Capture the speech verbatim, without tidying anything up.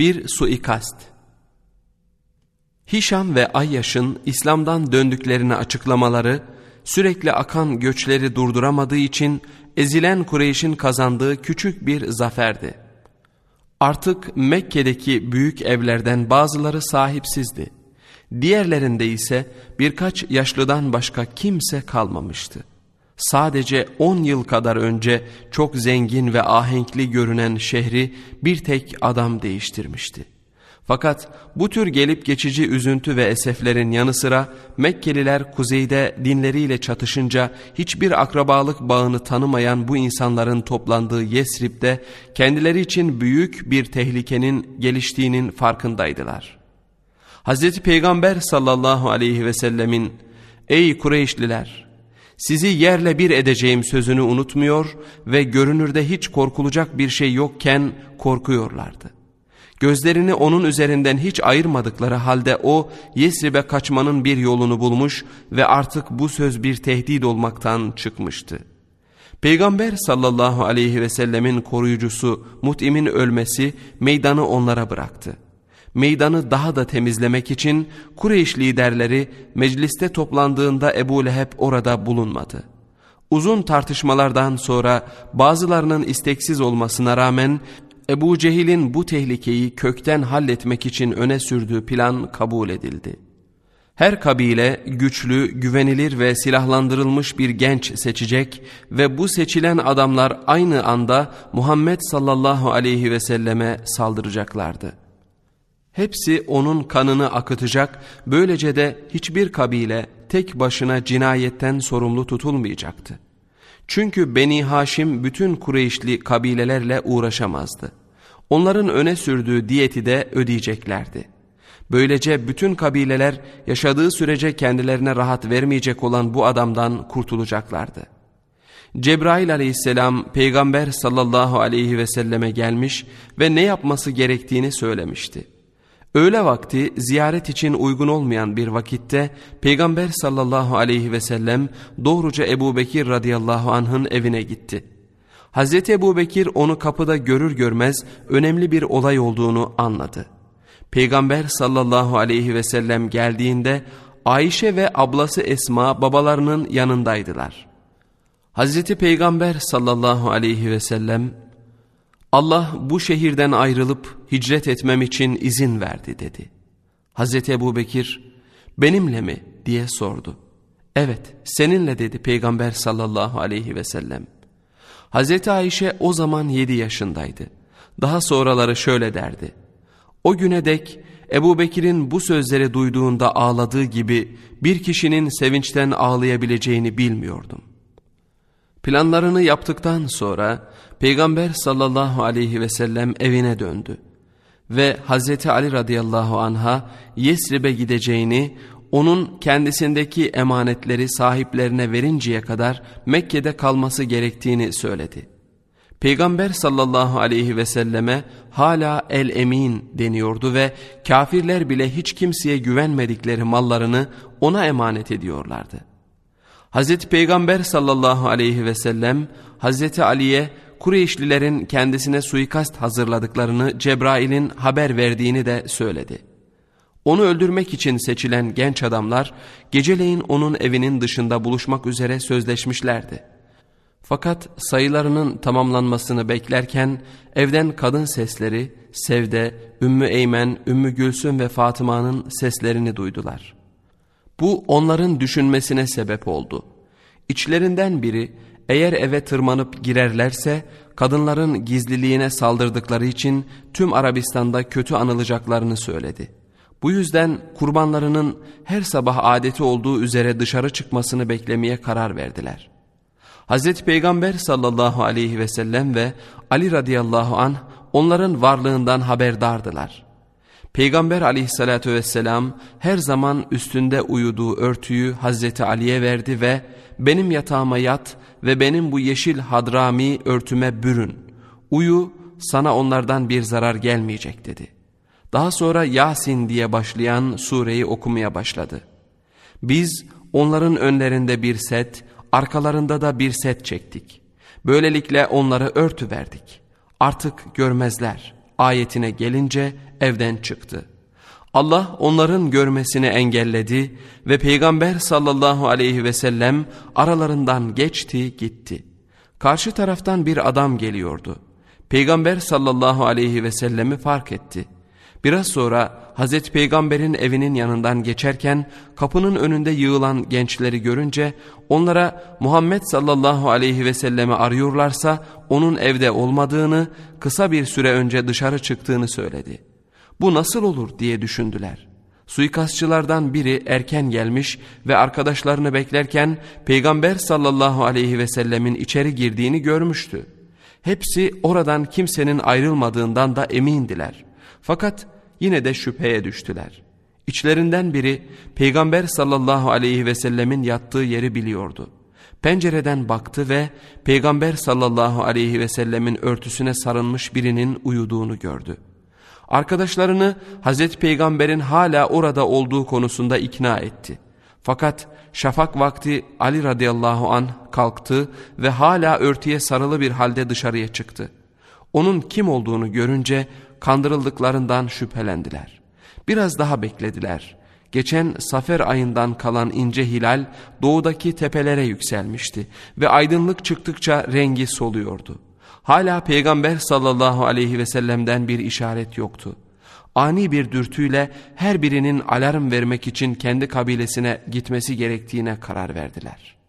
Bir suikast. Hişam ve Ayyaş'ın İslam'dan döndüklerini açıklamaları, sürekli akan göçleri durduramadığı için ezilen Kureyş'in kazandığı küçük bir zaferdi. Artık Mekke'deki büyük evlerden bazıları sahipsizdi. Diğerlerinde ise birkaç yaşlıdan başka kimse kalmamıştı. Sadece on yıl kadar önce çok zengin ve ahenkli görünen şehri bir tek adam değiştirmişti. Fakat bu tür gelip geçici üzüntü ve eseflerin yanı sıra Mekkeliler kuzeyde dinleriyle çatışınca hiçbir akrabalık bağını tanımayan bu insanların toplandığı Yesrib'de kendileri için büyük bir tehlikenin geliştiğinin farkındaydılar. Hazreti Peygamber sallallahu aleyhi ve sellemin "Ey Kureyşliler! Sizi yerle bir edeceğim" sözünü unutmuyor ve görünürde hiç korkulacak bir şey yokken korkuyorlardı. Gözlerini onun üzerinden hiç ayırmadıkları halde o Yesrib'e kaçmanın bir yolunu bulmuş ve artık bu söz bir tehdit olmaktan çıkmıştı. Peygamber sallallahu aleyhi ve sellemin koruyucusu Mut'im'in ölmesi meydanı onlara bıraktı. Meydanı daha da temizlemek için Kureyş liderleri mecliste toplandığında Ebu Leheb orada bulunmadı. Uzun tartışmalardan sonra bazılarının isteksiz olmasına rağmen Ebu Cehil'in bu tehlikeyi kökten halletmek için öne sürdüğü plan kabul edildi. Her kabile güçlü, güvenilir ve silahlandırılmış bir genç seçecek ve bu seçilen adamlar aynı anda Muhammed sallallahu aleyhi ve selleme saldıracaklardı. Hepsi onun kanını akıtacak, böylece de hiçbir kabile tek başına cinayetten sorumlu tutulmayacaktı. Çünkü Beni Haşim bütün Kureyşli kabilelerle uğraşamazdı. Onların öne sürdüğü diyeti de ödeyeceklerdi. Böylece bütün kabileler yaşadığı sürece kendilerine rahat vermeyecek olan bu adamdan kurtulacaklardı. Cebrail aleyhisselam Peygamber sallallahu aleyhi ve selleme gelmiş ve ne yapması gerektiğini söylemişti. Öğle vakti ziyaret için uygun olmayan bir vakitte Peygamber sallallahu aleyhi ve sellem doğruca Ebu Bekir radıyallahu anh'ın evine gitti. Hazreti Ebu Bekir onu kapıda görür görmez önemli bir olay olduğunu anladı. Peygamber sallallahu aleyhi ve sellem geldiğinde Ayşe ve ablası Esma babalarının yanındaydılar. Hazreti Peygamber sallallahu aleyhi ve sellem "Allah bu şehirden ayrılıp hicret etmem için izin verdi" dedi. Hazreti Ebubekir "Benimle mi?" diye sordu. "Evet, seninle" dedi Peygamber sallallahu aleyhi ve sellem. Hazreti Ayşe o zaman yedi yaşındaydı. Daha sonraları şöyle derdi: "O güne dek Ebubekir'in bu sözleri duyduğunda ağladığı gibi bir kişinin sevinçten ağlayabileceğini bilmiyordum." Planlarını yaptıktan sonra Peygamber sallallahu aleyhi ve sellem evine döndü ve Hazreti Ali radıyallahu anh'a Yesrib'e gideceğini, onun kendisindeki emanetleri sahiplerine verinceye kadar Mekke'de kalması gerektiğini söyledi. Peygamber sallallahu aleyhi ve selleme hala el-emin deniyordu ve kafirler bile hiç kimseye güvenmedikleri mallarını ona emanet ediyorlardı. Hazreti Peygamber sallallahu aleyhi ve sellem Hazreti Ali'ye Kureyşlilerin kendisine suikast hazırladıklarını, Cebrail'in haber verdiğini de söyledi. Onu öldürmek için seçilen genç adamlar geceleyin onun evinin dışında buluşmak üzere sözleşmişlerdi. Fakat sayılarının tamamlanmasını beklerken evden kadın sesleri, Sevde, Ümmü Eymen, Ümmü Gülsüm ve Fatıma'nın seslerini duydular. Bu onların düşünmesine sebep oldu. İçlerinden biri eğer eve tırmanıp girerlerse kadınların gizliliğine saldırdıkları için tüm Arabistan'da kötü anılacaklarını söyledi. Bu yüzden kurbanlarının her sabah adeti olduğu üzere dışarı çıkmasını beklemeye karar verdiler. Hazreti Peygamber sallallahu aleyhi ve sellem ve Ali radıyallahu anh onların varlığından haberdardılar. Peygamber aleyhissalatü vesselam her zaman üstünde uyuduğu örtüyü Hazreti Ali'ye verdi ve "Benim yatağıma yat ve benim bu yeşil hadrami örtüme bürün. Uyu, sana onlardan bir zarar gelmeyecek" dedi. Daha sonra Yasin diye başlayan sureyi okumaya başladı. Biz onların önlerinde bir set, arkalarında da bir set çektik. Böylelikle onları örtüverdik. Artık görmezler. Ayetine gelince evden çıktı. Allah onların görmesini engelledi ve Peygamber sallallahu aleyhi ve sellem aralarından geçti gitti. Karşı taraftan bir adam geliyordu. Peygamber sallallahu aleyhi ve sellemi fark etti. Biraz sonra Hazreti Peygamber'in evinin yanından geçerken kapının önünde yığılan gençleri görünce onlara Muhammed sallallahu aleyhi ve sellemi arıyorlarsa onun evde olmadığını, kısa bir süre önce dışarı çıktığını söyledi. Bu nasıl olur diye düşündüler. Suikastçılardan biri erken gelmiş ve arkadaşlarını beklerken Peygamber sallallahu aleyhi ve sellemin içeri girdiğini görmüştü. Hepsi oradan kimsenin ayrılmadığından da emindiler. Fakat yine de şüpheye düştüler. İçlerinden biri Peygamber sallallahu aleyhi ve sellemin yattığı yeri biliyordu. Pencereden baktı ve Peygamber sallallahu aleyhi ve sellemin örtüsüne sarılmış birinin uyuduğunu gördü. Arkadaşlarını Hazreti Peygamber'in hala orada olduğu konusunda ikna etti. Fakat şafak vakti Ali radıyallahu anh kalktı ve hala örtüye sarılı bir halde dışarıya çıktı. Onun kim olduğunu görünce kandırıldıklarından şüphelendiler. Biraz daha beklediler. Geçen Safer ayından kalan ince hilal doğudaki tepelere yükselmişti ve aydınlık çıktıkça rengi soluyordu. Hala Peygamber sallallahu aleyhi ve sellem'den bir işaret yoktu. Ani bir dürtüyle her birinin alarm vermek için kendi kabilesine gitmesi gerektiğine karar verdiler.